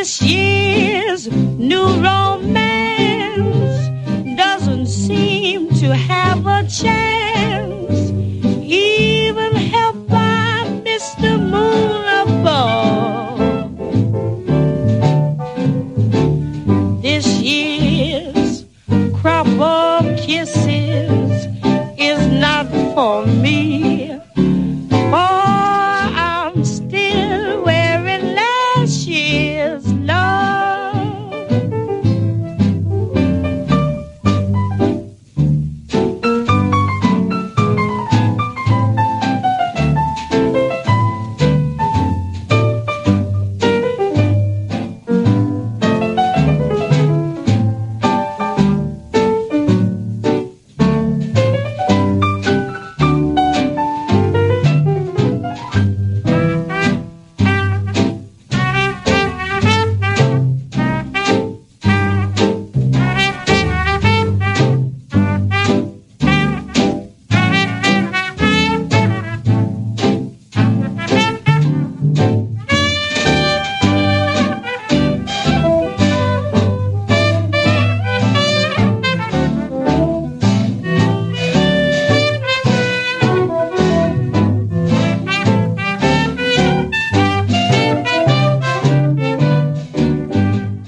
This year's new romance doesn't seem to have a chance, even helped by Mr. Moon above. This year's crop of kisses is not for me, for I'm still wearing last year's love.